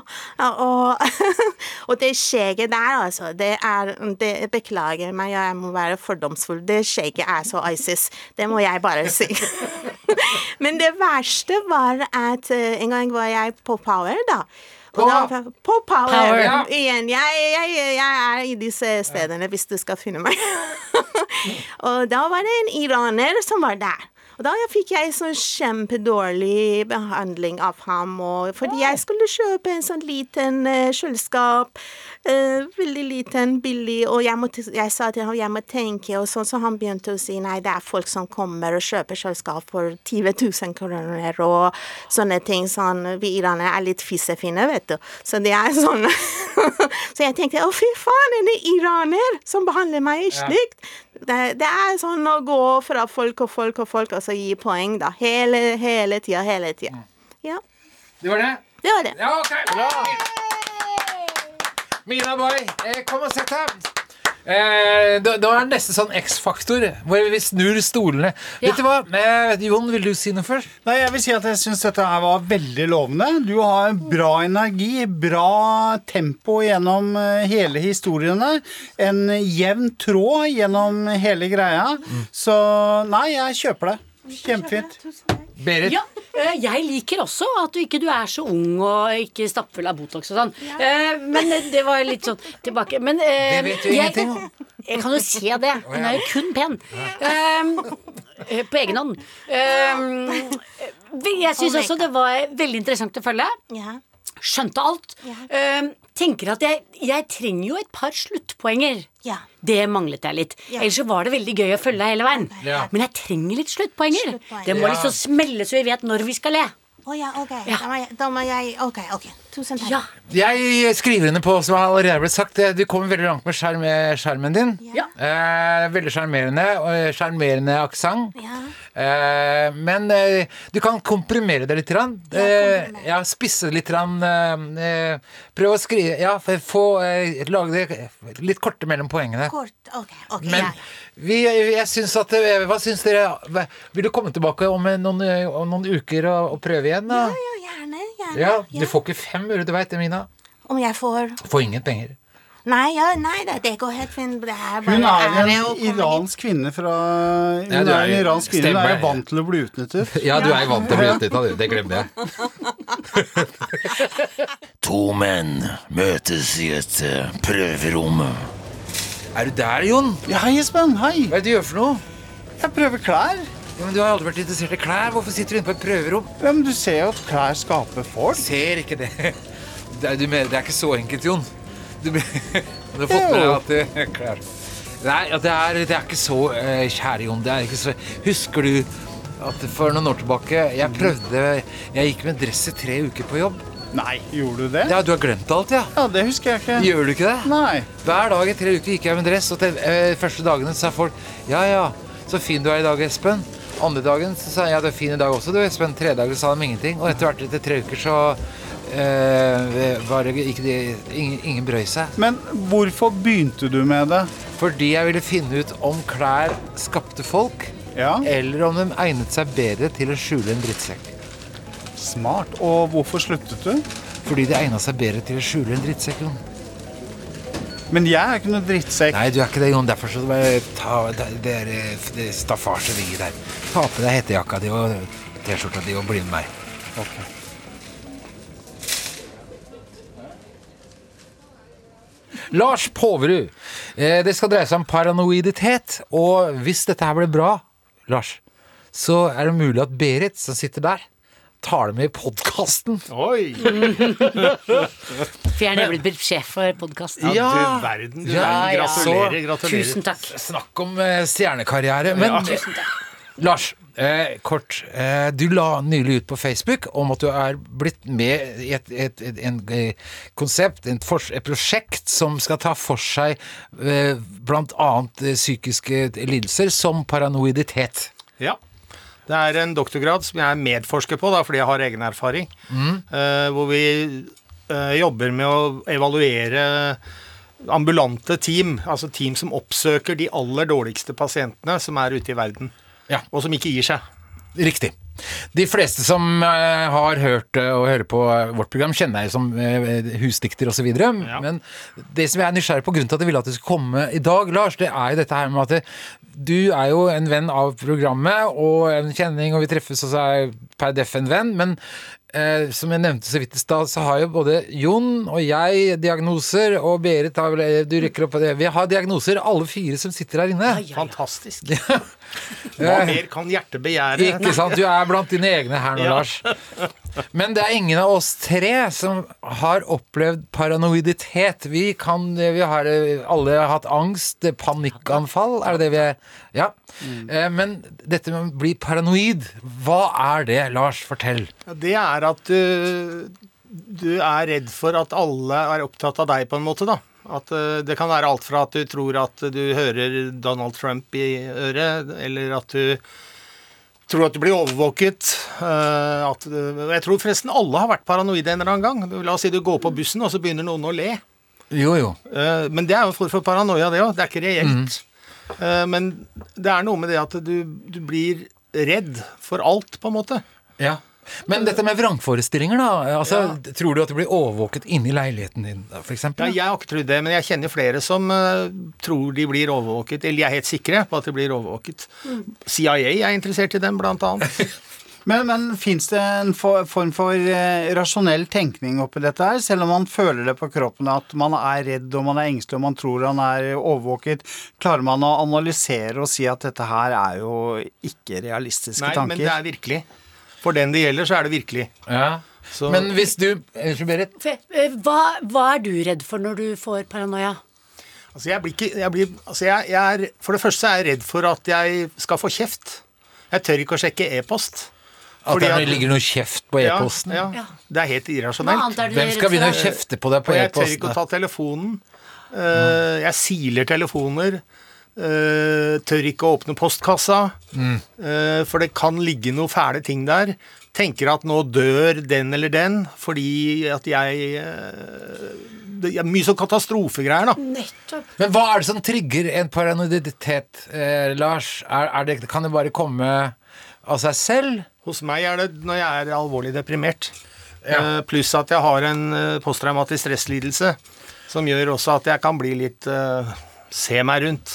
Og det skjeget der, altså, det beklager meg, jeg må være fordomsfull, det skjeget så ISIS, det må jeg bare si. Men det verste var at en gang var jeg på Power da, på Power. Igjen, jeg i disse stedene hvis du skal finne meg. Og da var det en iraner som var der. Og da fikk jeg sånn kjempedårlig behandling av ham, fordi jeg skulle kjøpe en sånn liten kjøleskap, veldig liten, billig, og jeg sa til ham, jeg må tenke, og sånn, så han begynte å si, nei, det folk som kommer og kjøper kjøleskap for 20 000 kroner, og sånne ting, sånn, vi iranere litt fissefine, vet du, så det sånn, Så jeg tenkte, fy faen, en iraner som behandler meg slikt. Det sånn å gå fra folk, og så gi poeng da. Hele tida. Ja. Det var det? Det var det. Ja, ok. Bra. Mina boy, kom og sett deg. Da neste sånn X-faktor hvor vi snur stolene. Vet du hva? Jon, vil du si noe først? Nei, jeg vil si at jeg synes dette her var veldig lovende. Du har en bra energi, bra tempo gjennom hele historiene. En jevn tråd gjennom hele greia. Så nei, jeg kjøper det. Kjempefint. Berit? Ja, jeg liker også at du ikke så ung og ikke stappfull av Botox og sånn. Men det var litt sånn tilbake. Men det vet du ingenting om. Jeg kan jo se det. Hun jo kun pen. På egen hånd. Jeg synes også det var veldig interessant å følge. Skjønte alt. Tenker at jeg trenger jo et par sluttpoenger. Det manglet jeg litt. Ellers så var det veldig gøy å følge deg hele veien. Men jeg trenger litt sluttpoenger. Det må liksom smelle så vi vet når vi skal le. Ok. Da må jeg ok. Tusen takk. Jeg skriver under på, som allerede ble sagt, du kommer veldig langt med skjermen din. Veldig skjermerende aksent. Men du kan komprimere det litt. Spisse litt. Prøv å skrive, lage det litt korte mellom poengene. Men jeg synes at, hva synes dere, vil du komme tilbake om noen uker og prøve igjen da? Ja, gjerne. Du får ikke 5 euro, du vet det, Mina. Om jeg får ingen penger. Nei, det går helt fint. Hun en iransk kvinne fra Hun en iransk kvinne. Hun vant til å bli utnyttet. Ja, du vant til å bli utnyttet. Det glemte jeg. 2 menn møtes i et prøverom. Du der, Jon? Ja, hei, Espen. Hei. Hva du gjør for noe? Jeg prøver klær. Ja, men du har aldri vært interessert i klær. Hvorfor sitter du inne på et prøverom? Ja, men du ser jo at klær skaper folk. Ser ikke det. Det ikke så enkelt, Jon. Du har fått med at det klær. Nei, det ikke så kjære, Jon. Det ikke så. Husker du at for noen år tilbake jeg gikk med dress i 3 uker på jobb? Nei, gjorde du det? Ja, du har glemt alt, ja. Ja, det husker jeg ikke. Gjør du ikke det? Nei. Hver dag i 3 uker gikk jeg med dress, og til første dagene sa folk, ja, så fin du i dag, Espen. Andre dagen så sa jeg, du fin i dag også, du, Espen. 3 dager sa de ingenting, og etter hvert etter 3 uker så var det ikke ingen brøy seg. Men hvorfor begynte du med det? Fordi jeg ville finne ut om klær skapte folk, eller om de egnet seg bedre til å skjule en drittsekk. Smart. Og hvorfor sluttet du? Fordi det egnet seg bedre til å skjule en drittsekk, Jon. Men jeg ikke noe drittsekk. Nei, du ikke det, Jon. Derfor så det staffasje vi der. Ta på deg hettejakka di og t-skjorta di og bli med meg. Ok. Lars Påverud. Det skal dreie seg om paranoiditet. Og hvis dette her blir bra, Lars, så det mulig at Berit, som sitter der, tar det med i podcasten. Oi! For jeg blitt sjef for podcasten. Ja, du verden. Gratulerer. Tusen takk. Snakk om stjernekarriere. Men Lars, kort. Du la nylig ut på Facebook om at du blitt med i et konsept, et prosjekt som skal ta for seg blant annet psykiske lidelser som paranoiditet. Ja. Det en doktorgrad som jeg medforsker på, da, fordi jeg har egen erfaring, hvor vi jobber med å evaluere ambulante team, altså team som oppsøker de aller dårligste pasientene som ute i verden, og som ikke gir seg. Riktig. De fleste som har hørt og hører på vårt program kjenner deg som husdikter og så videre, men det som jeg nysgjerrig på grunnen til at jeg ville at det skulle komme i dag, Lars, det jo dette her med at du jo en venn av programmet og en kjenning, og vi treffes og så per def en venn, men som jeg nevnte så vidt i sted, så har jo både Jon og jeg diagnoser, og Berit du rykker opp på det. Vi har diagnoser, alle 4 som sitter her inne. Fantastisk. Hva mer kan hjertet begjære? Ikke sant, du blant dine egne her nå, Lars. Men det ingen av oss 3 som har opplevd paranoiditet. Vi har alle hatt angst, panikkanfall, det vi ja. Men dette med å bli paranoid, hva det, Lars? Fortell. Det at du er redd for at alle er opptatt av deg på en måte, da. At det kan være alt fra at du tror at du hører Donald Trump i øret, eller at du tror at du blir overvåket. Jeg tror forresten alle har vært paranoide en eller annen gang. La oss si du går på bussen, og så begynner noen å le. Jo. Men det er jo for paranoia, det også. Det er ikke reelt. Men det er noe med det at du blir redd for alt, på en måte. Ja. Men dette med vrangforestillinger da, altså, tror du at du blir overvåket inne i leiligheten din, for eksempel? Ja, jeg har ikke trodd det, men jeg kjenner flere som tror de blir overvåket, eller jeg er helt sikre på at de blir overvåket. CIA er interessert i dem, blant annet. Men finnes det en form for rasjonell tenkning oppi dette her, selv om man føler det på kroppen at man er redd og man er engstelig og man tror han er overvåket? Klarer man å analysere og si at dette her er jo ikke realistiske tanker? Nei, men det er virkelig. For den det gjelder, så er det virkelig. Ja. Så. Men hvis du... Hva er du redd for når du får paranoia? Altså, for det første så er jeg redd for at jeg skal få kjeft. Jeg tør ikke å sjekke e-post. At det ligger noe kjeft på e-posten? Ja. Det er helt irrasjonelt. Hvem skal begynne å kjefte på deg på e-posten? Jeg tør ikke å ta telefonen. Jeg siler telefoner. Tør ikke å åpne postkassa, for det kan ligge noe fæle ting der. Tenker at nå dør den eller den, fordi at det er mye sånn katastrofegreier, da. Nettopp. Men hva er det som trigger en paranoiditet, Lars? Kan det bare komme av seg selv? Hos meg er det når jeg er alvorlig deprimert. Pluss at jeg har en posttraumatisk stresslidelse, som gjør også at jeg kan bli litt... se meg rundt.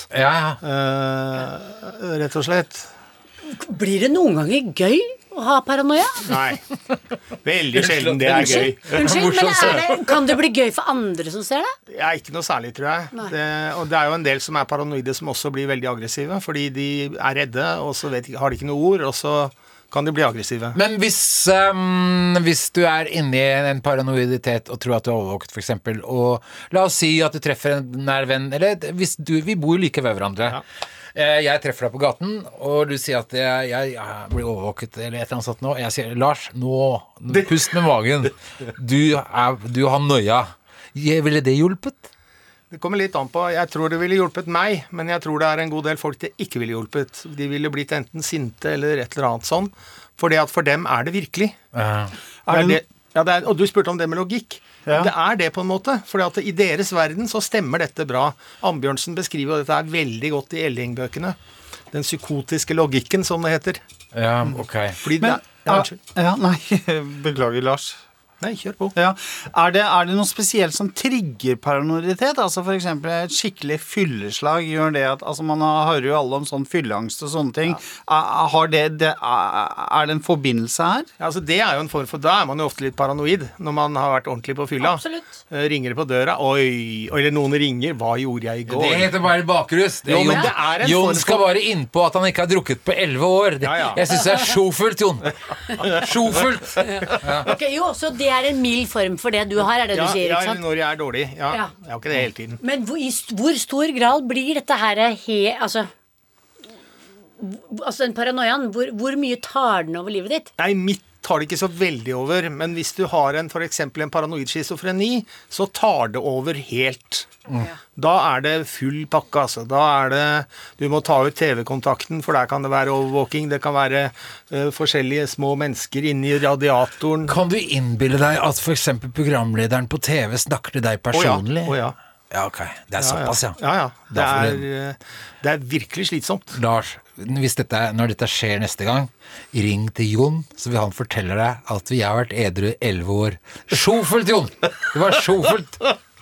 Rett og slett. Blir det noen ganger gøy å ha paranoia? Nei. Veldig sjelden det er gøy. Unnskyld, men kan det bli gøy for andre som ser det? Ja, ikke noe særlig, tror jeg. Og det er jo en del som er paranoide som også blir veldig aggressive, fordi de er redde, og så har de ikke noe ord, og så kan de bli aggressive. Men hvis du er inne i en paranoiditet og tror at du er overvåket, for eksempel, og la oss si at du treffer en nær venn, eller vi bor like ved hverandre. Jeg treffer deg på gaten, og du sier at jeg blir overvåket, eller et eller annet sånt nå. Jeg sier, Lars, nå, pust med magen. Du har nøya. Ville det hjulpet? Det kommer litt an på. Jeg tror det ville hjulpet meg, men jeg tror det er en god del folk det ikke ville hjulpet. De ville blitt enten sinte eller et eller annet sånn, fordi at for dem er det virkelig. Og du spurte om det med logikk. Ja. Det er det på en måte, fordi at i deres verden så stemmer dette bra. Ambjørnsen beskriver dette her veldig godt i Elling-bøkene. Den psykotiske logikken, som det heter. Ja, ok. Fordi nei, beklager, Lars. Nei, kjør på. Ja. Er det noe spesielt som trigger paranoiditet? Altså for eksempel et skikkelig fylleslag gjør det at, altså man hører jo alle om sånn fylleangst og sånne ting. Er det en forbindelse her? Ja, altså det er jo en form for, da er man jo ofte litt paranoid når man har vært ordentlig på fylla. Absolutt. Ringer på døra, eller noen ringer, hva gjorde jeg i går? Det heter bare bakrus. Jon skal bare innpå at han ikke har drukket på 11 år. Jeg synes det er sjofullt, Jon. Sjofullt. Ok, jo, så det er en mild form for det du har, er det du sier, ikke sant? Ja, når jeg er dårlig. Ja. Jeg har ikke det hele tiden. Men i hvor stor grad blir dette her altså den paranoiaen, hvor mye tar den over livet ditt? Nei, mitt tar det ikke så veldig over, men hvis du har for eksempel en paranoid schizofreni, så tar det over helt. Da er det full pakke, altså. Da er det, du må ta ut TV-kontakten, for der kan det være overvåking, det kan være forskjellige små mennesker inni radiatoren. Kan du innbille deg at for eksempel programlederen på TV snakker til deg personlig? Ja. Ja, ok. Det er såpass, ja. Ja. Det er virkelig slitsomt. Lars, når dette skjer neste gang, ring til Jon, så vil han fortelle deg at vi har vært edru 11 år. Sjofullt, Jon! Det var sjofullt!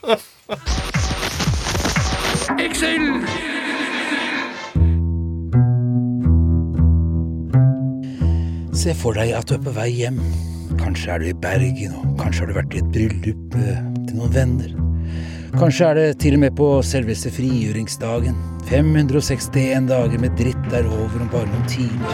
Excel! Se for deg at du er på vei hjem. Kanskje er du i Bergen, og kanskje har du vært i et bryllup til noen venner. Kanskje er det til og med på selveste frigjøringsdagen. 561 dager med dritt er over om bare noen timer.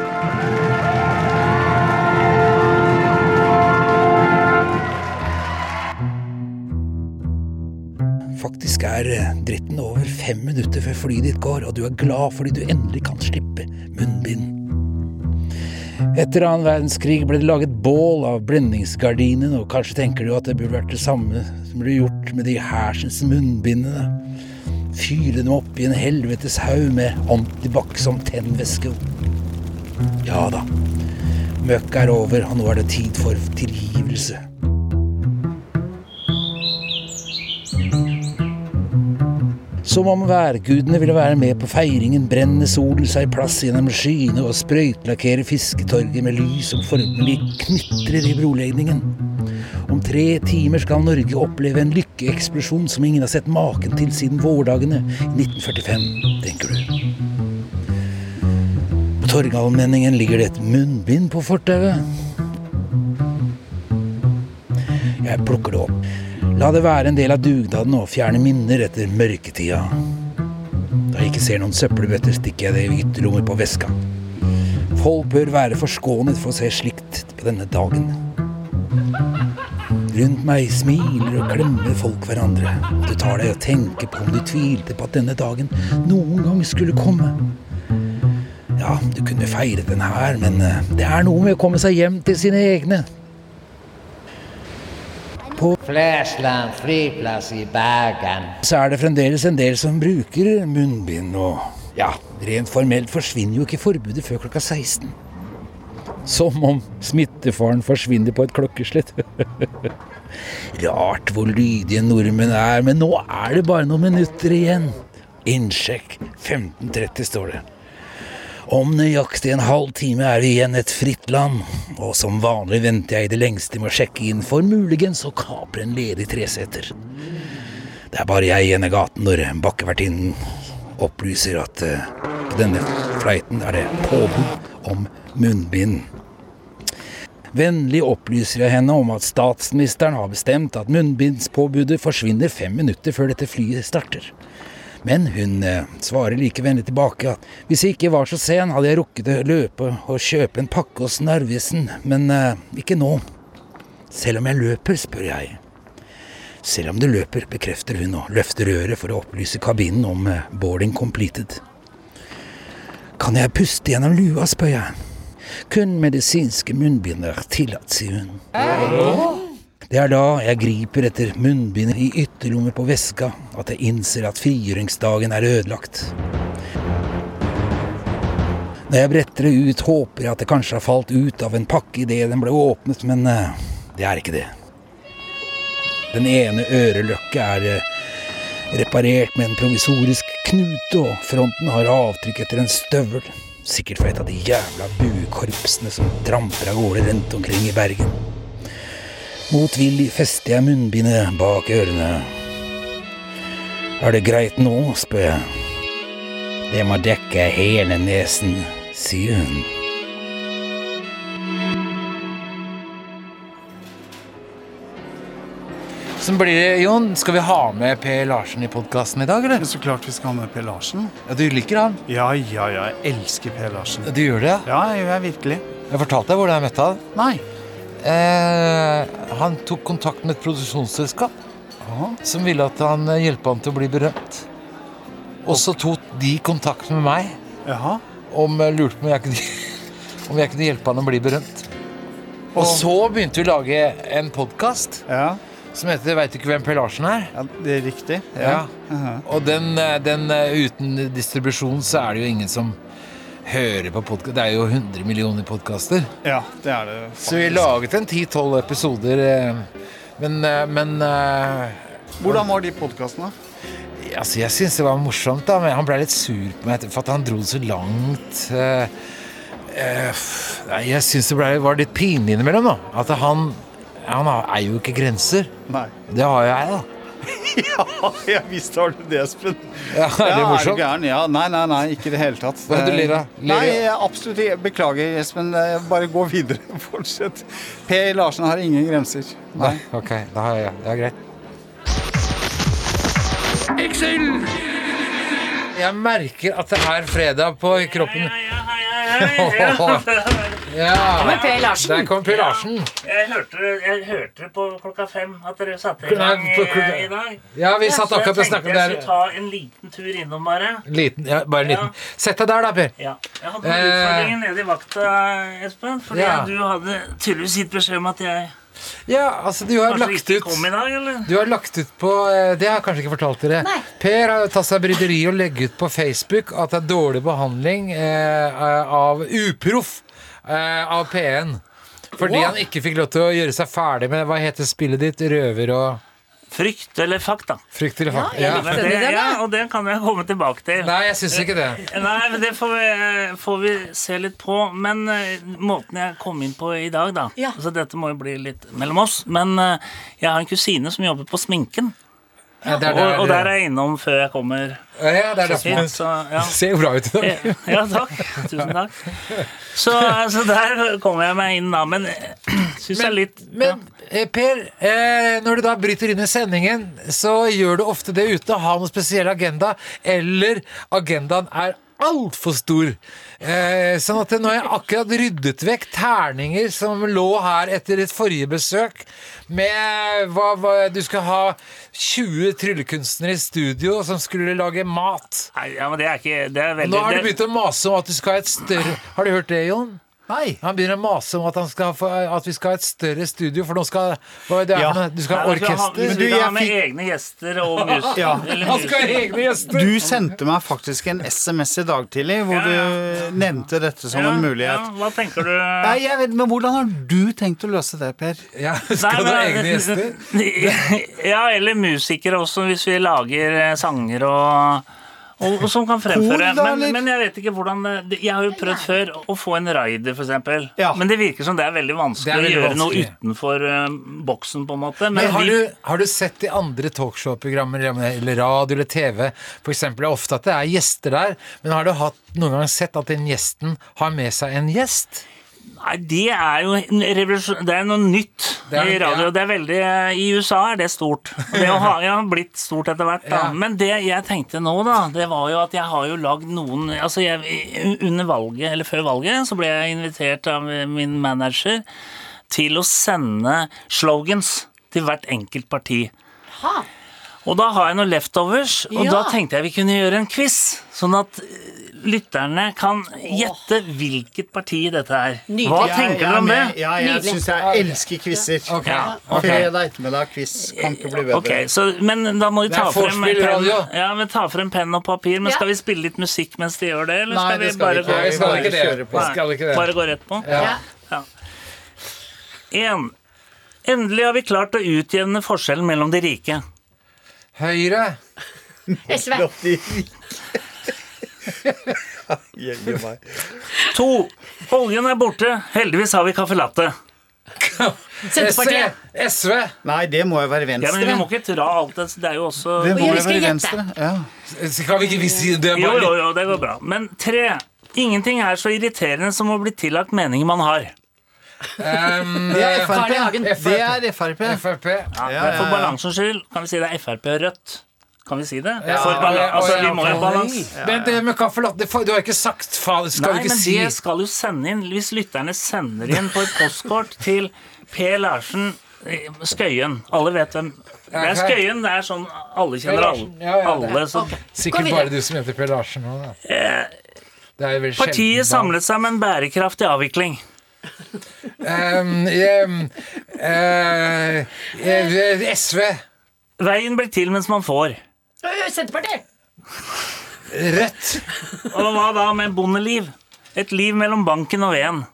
Faktisk er dritten over 5 minutter før flyet ditt går, og du er glad fordi du endelig kan slippe munnbind. Etter annen verdenskrig ble det laget bål av blendingsgardinen, og kanskje tenker du at det burde vært det samme som ble gjort med de hersens munnbindene. Fyre dem opp i en helvetes haug med antibac som tennvæske. Ja da, møkk over, og nå det tid for tilgivelse. Som om værgudene ville være med på feiringen, brenner solen seg plass gjennom skyene og sprøytlakerer fisketorget med lys som formelig knitrer i brolegningen. Om 3 timer skal Norge oppleve en lykkeeksplosjon som ingen har sett maken til siden vårdagene i 1945, tenker du. På Torgallmenningen ligger det et munnbind på fortauet. Jeg plukker det opp. La det være en del av dugnaden og fjerne minner etter mørketida. Da jeg ikke ser noen søppelbøtter, stikker jeg det i ytterlommer på veska. Folk bør være forskånet for å se slikt på denne dagen. Rundt meg smiler og klemmer folk hverandre. Du tar deg og tenker på om du tvilte på at denne dagen noen gang skulle komme. Ja, du kunne feire den her, men det noe med å komme seg hjem til sine egne. På Flesland flyplass i Bergen så det fremdeles en del som bruker munnbind, og ja, rent formelt forsvinner jo ikke forbudet før klokka 16. Som om smittefaren forsvinner på et klokkeslett. Rart hvor lydige nordmenn men nå det bare noen minutter igjen. Innsjekk 15:30 står det. Om nøyaktig en halv time vi igjen et fritt land, og som vanlig venter jeg i det lengste med å sjekke inn for muligens å kapre en ledig treseter. Det bare jeg igjen i gaten når bakkevertinnen opplyser at på denne flighten det påbud om munnbind. Vennlig opplyser jeg henne om at statsministeren har bestemt at munnbindspåbudet forsvinner 5 minutter før dette flyet starter. Men hun svarer like vennlig tilbake at hvis jeg ikke var så sen, hadde jeg rukket å løpe og kjøpe en pakke hos Narvesen, men ikke nå. Selv om jeg løper, spør jeg. Selv om du løper, bekrefter hun og løfter røret for å opplyse kabinen om boarding completed. Kan jeg puste gjennom lua, spør jeg. Kun medisinske munnbinder tillatt, sier hun. Det da jeg griper etter munnbindet i ytterlommet på veska, at jeg innser at frigjøringsdagen ødelagt. Når jeg bretter det ut, håper jeg at det kanskje har falt ut av en pakke i det den ble åpnet, men det ikke det. Den ene øreløkket reparert med en provisorisk knute, og fronten har avtrykk etter en støvel. Sikkert for et av de jævla buekorpsene som tramper av gårde rundt omkring i Bergen. Motvillig fester jeg munnbindet bak ørene. Det greit nå, spør jeg. Det må dekke hele nesen, sier hun. Så blir det, Jon, skal vi ha med Per Larsen i podcasten i dag, eller? Så klart vi skal ha med Per Larsen. Ja, du liker han? Ja, jeg elsker Per Larsen. Du gjør det, ja? Ja, jeg gjør virkelig. Jeg fortalte deg hvordan jeg møtte han. Nei. Han tok kontakt med et produksjonsselskap som ville at han hjelpe han til å bli berømt. Og så tok de kontakt med meg lurte på om jeg kunne hjelpe han å bli berømt. Og så begynte vi å lage en podcast som heter «Vet du ikke hvem Per Larsen er?» Ja, det riktig. Ja. Og den uten distribusjon så det jo ingen som hører på podcast. Det jo 100 millioner podcaster. Ja, det det faktisk. Så vi laget en 10-12 episoder, men hvordan var de podcastene? Altså, jeg synes det var morsomt da, men han ble litt sur på meg for at han dro det så langt. Jeg synes det var litt pinlig innimellom da, at han jo ikke grenser. Nei. Det har jeg da. Ja, jeg visste har du det, Espen. Ja, det morsomt? Gæren? Ja, nei, ikke det hele tatt. Hva du ler av? Nei, absolutt ikke. Beklager, Espen. Bare gå videre. Fortsett. Per Larsen har ingen grenser. Nei, ok. Da har jeg. Det greit. Excel! Jeg merker at det fredag på kroppen. Men Per Larsen. Der kom Per Larsen. Jeg hørte på 5:00 at dere satte i gang i dag. Ja, vi satt akkurat og snakket der. Jeg skulle ta en liten tur innom bare. Bare en liten. Sett deg der da, Per. Ja. Jeg hadde noen utfordringer nede i vakta, Espen, fordi du hadde tydeligvis gitt beskjed om at jeg altså du har lagt ut kom i dag, eller? Du har lagt ut på det har jeg kanskje ikke fortalt dere. Per har tatt seg bryderi og legge ut på Facebook at det er dårlig behandling av uproff av P1 fordi han ikke fikk lov til å gjøre seg ferdig med hva heter spillet ditt? Røver og Frykt eller fakta. Frykt eller fakta, og det kan jeg komme tilbake til. Nei, jeg synes ikke det. Nei, men det får vi se litt på. Men måten jeg kom inn på i dag da, så dette må jo bli litt mellom oss, men jeg har en kusine som jobber på sminken. Og der er jeg innom før jeg kommer det er hit, ser jo bra ut i dag. Ja, takk. Tusen takk. Så der kommer jeg meg inn da, men synes jeg litt Per, når du da bryter inn i sendingen, så gjør du ofte det uten å ha noen spesiell agenda, eller agendaen er alt for stor. Sånn at nå har jeg akkurat ryddet vekk terninger som lå her etter et forrige besøk med du skal ha 20 tryllekunstnere i studio som skulle lage mat. Nei, men det er ikke det er veldig, nå har du begynt å mase om at du skal ha et større. Har du hørt det, Jon? Nei. Han begynner å mase om at vi skal ha et større studio, for nå skal du skal ha orkester. Men du har med egne gjester og mus. Han skal ha egne gjester. Du sendte meg faktisk en SMS i dag tidlig hvor du nevnte dette som en mulighet. Hva tenker du? Jeg vet, men hvordan har du tenkt å løse det, Per? Skal du ha egne gjester? Eller musikere også, hvis vi lager sanger og som kan fremføre, men jeg vet ikke hvordan jeg har jo prøvd før å få en rider for eksempel, men det virker som det er veldig vanskelig å gjøre noe utenfor boksen på en måte. Men har du sett i andre talkshow-programmer eller radio eller TV for eksempel, ofte at det er gjester der, men har du noen gang sett at den gjesten har med seg en gjest? Nei, det er jo det er noe nytt i radio. Det er veldig, i USA er det stort. Det har blitt stort etter hvert da. Men det jeg tenkte nå da, det var jo at jeg har jo lagd noen, altså under valget, eller før valget, så ble jeg invitert av min manager til å sende slogans til hvert enkelt parti. Og da har jeg noen leftovers, og da tenkte jeg vi kunne gjøre en quiz, sånn at lytterne kan gjette hvilket parti dette er. Hva tenker du om det? Ja, jeg synes jeg elsker quizzer. Fredag ettermiddag quiz kan ikke bli bedre. Men da må vi ta frem penn og papir, men skal vi spille litt musikk mens de gjør det, eller skal vi bare gå rett på? Ja. 1. Endelig har vi klart å utjevne forskjellen mellom de rike. Høyre. SV. 2. Oljen er borte. Heldigvis har vi kaffe latte. Senterpartiet. SV. Nei, det må jo være Venstre. Ja, men vi må ikke dra alt det. Det er jo også det må jo være Venstre. Skal vi ikke si det? Jo, det går bra. Men 3. Ingenting er så irriterende som å bli tillagt meningen man har. Det er FrP. For balansens skyld kan vi si det er FrP og Rødt. Kan vi si det? Vi må jo balanse. Men det med kaffe latte, du har ikke sagt faen, skal du ikke si? Nei, men det skal jo sende inn, hvis lytterne sender inn på et postkort til Per Larsen Skøyen. Alle vet hvem. Det er Skøyen, det er sånn, alle kjenner alle. Sikkert bare du som heter Per Larsen nå, da. Partiet samlet seg med en bærekraftig avvikling. SV. Veien blir til mens man får. Senterpartiet. Rødt. Og hva da med bondeliv? Et liv mellom banken og veden.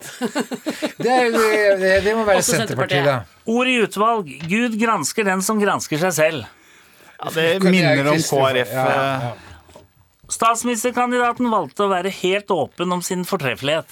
Det må være Senterpartiet da. Ord i utvalg. Gud gransker den som gransker seg selv. Det minner om KrF. Statsministerkandidaten valgte å være helt åpen om sin fortreffelighet.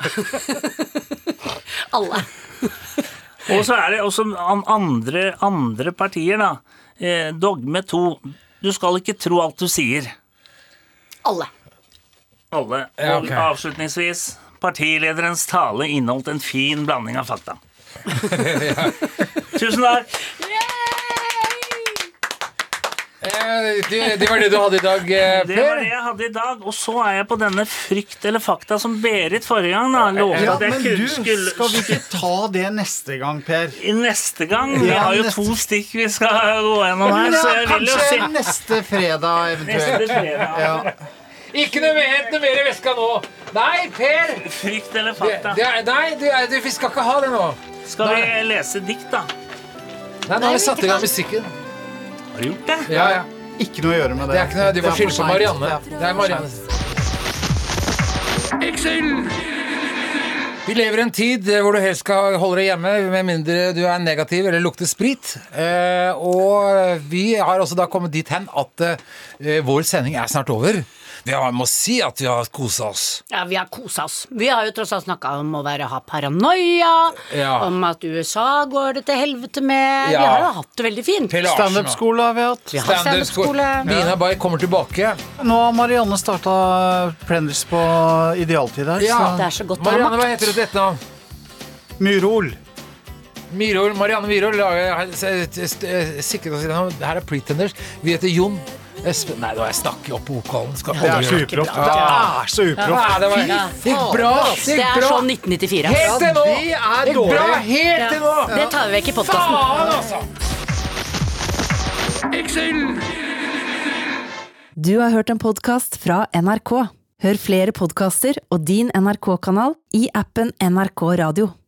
Alle. Og så er det også andre partier da. Dogme 2. Du skal ikke tro alt du sier. Alle. Og avslutningsvis, partilederens tale inneholdt en fin blanding av fakta. Tusen takk. Det var det du hadde I dag, Per? Det var det jeg hadde I dag, og så jeg på denne frykt eller fakta som Berit forrige gang da, lovte at jeg skulle... Skal vi ikke ta det neste gang, Per? Neste gang? Vi har jo 2 stikk vi skal gå gjennom her, så jeg vil jo si... Kanskje neste fredag eventuelt. Neste fredag. Ja. Ikke noe mer I veska nå. Nei, Per! Frykt eller fakta? Vi skal ikke ha det nå. Skal vi lese dikt da? Nei, nå har vi satt I gang musikken. Har du gjort det? Ja. Ikke noe å gjøre med det. Det ikke noe, de får skylde på Marianne. Det Marianne. Excel! Vi lever I en tid hvor du helst skal holde deg hjemme, med mindre du negativ eller lukter sprit. Og vi har også da kommet dit hen at vår sending snart over. Vi må si at vi har koset oss. Ja, vi har koset oss. Vi har jo tross alt snakket om å ha paranoia, om at USA går det til helvete med. Vi har jo hatt det veldig fint. Stand-up-skole har vi hatt. Vi har stand-up-skole. Dina Bay kommer tilbake. Nå har Marianne startet Plenders på idealtid her. Ja, det så godt å ha Marianne, hva heter du til dette navn? Myrhol. Marianne Myrhol sikret oss gjennom. Her Pretenders. Vi heter Jon Espen. Nei, da jeg snakker opp på vokalen. Det så uproft. Det så uproft. Det gikk bra. Det sånn 1994. Helt til nå. Det dårlig. Bra, helt til nå. Det tar vi vekk I podcasten. Faen, altså. Excel! Du har hørt en podcast fra NRK. Hør flere podcaster og din NRK-kanal I appen NRK Radio.